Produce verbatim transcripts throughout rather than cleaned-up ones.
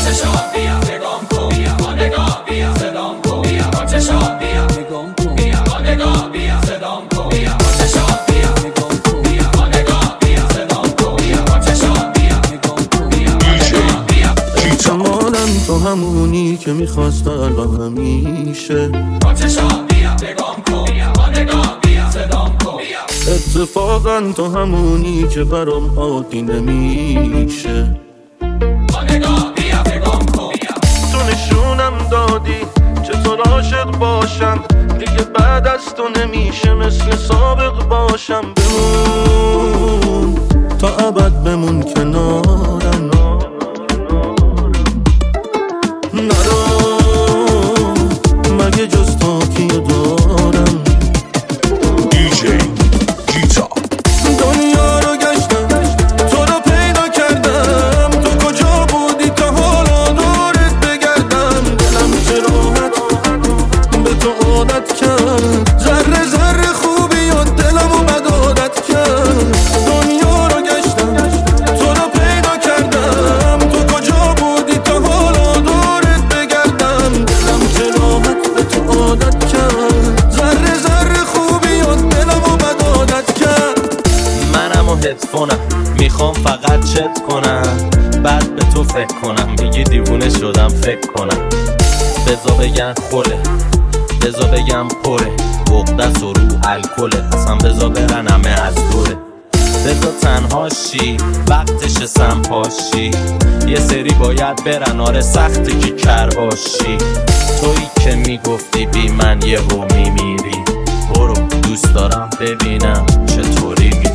چشات بیا نگام کن بیا با نگاه بیا صدام کن بیا با چشات بیا نگام کن بیا با نگاه بیا صدام کن بیا با چشات بیا نگام کن بیا با نگاه بیا صدام کن بیا با چشات بیا نگام کن بیا با نگاه بیا جمالم تو همونی که میخواست الان همیشه با چشات بیا نگام کن بیا با نگاه بیا صدام کن بیا اتفاقا تو همونی که برام عادی نمیشه با نگاه بیا نگام کن بیا تو نشونم دادی چطور عاشق باشم دیگه بعد از تو نمیشه مثل سابق باشم بمون تا ابد بمون کنارم نرو مگه جز تو کیو دارم دیجی گیتا دنیا رو گشتم تو رو پیدا کردم تو کجا بودی تا حالا دورت بگردم دلم چه راحت به تو عادت کرد ذره ذره خوبی و دلمو بد عادت کرد دنیا رو گشتم تو رو پیدا کردم تو کجا بودی تا حالا دورت بگردم دلم چه راحت به تو عادت کرد ذره ذره خوبی و دلمو بد عادت کرد منم و هدفونم میخوام فقط چت کنم بعد به تو فکر کنم میگی دیوونه شدم فکر کنم بزا بگن خوله بزا بگم پره بغدست و رو الکله اصلا بزا برن همه از دوره بزا تنها شی وقتش سمپاشی یه سری باید برن آره سخته که کر باشی تویی که میگفتی بی من یه رو میمیری برو دوست دارم ببینم چطوری میری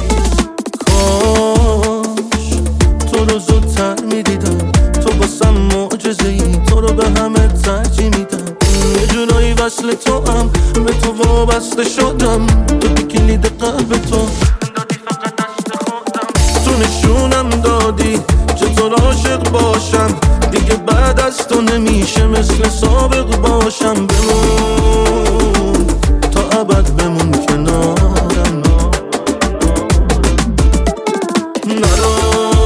کاش تو رو زودتر میدیدم تو باسم معجزه ای تو رو به همه ترجیح میدم یه جورایی وصل تو هم به تو وابسته شدم تو که کلید قلب تو دادی فقط دست خودم تو نشونم دادی چطور عاشق باشم دیگه بعد از تو نمیشه مثل سابق باشم بمون تا ابد بمون کنارم نرو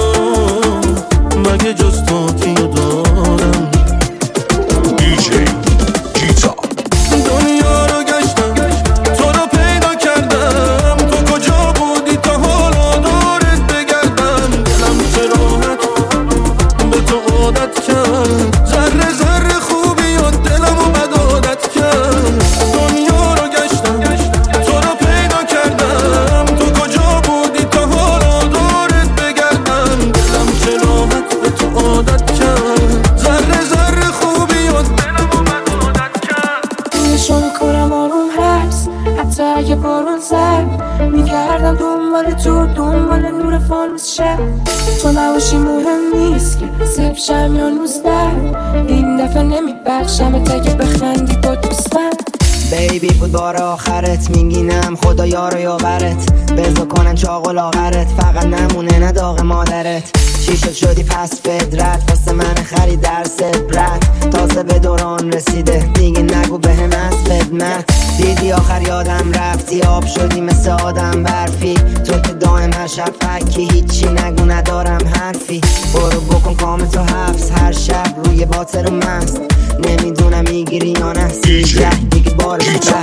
مگه جز تو کیو دارم دیجی گیتا دنیا رو گشتم تو رو پیدا کردم تو کجا بودی تا حالا دورت بگردم دلم چه راحت به تو عادت کرد ذره ذره خوبی و دلمو بد عادت کرد دنیا رو گشتم تو رو پیدا کردم تو کجا بودی تا حالا دورت بگردم دلم چه راحت به تو عادت کرد ذره ذره خوبی و دلمو بد عادت کرد نشو میکنم آروم هست حتی اگه بارون زد میگردم دنبال تو دنبال نور فانوس شب تو نباشی مهم نیست که صرف شم یا نوزده این دفعه نمیبخشم تا که بخندی با دوستم بیبی بود بار آخرت میگینم خدا یارو یاورت بزا کنن چاق و لاغرت فقط نمونه نداغ مادرت چی شد شدی پس فدرت واسه من خرید درست برد تازه به دوران رسیده دیگه نگو به هم از خدمت دیدی آخر یادم رفتی آب شدی مثل آدم برفی تو که دائم هر شب فکی هیچی نگو ندارم حرفی برو بکن کام تو حفظ هر شب روی باطر و مست نمیدونم میگیری یا نه دیگه بار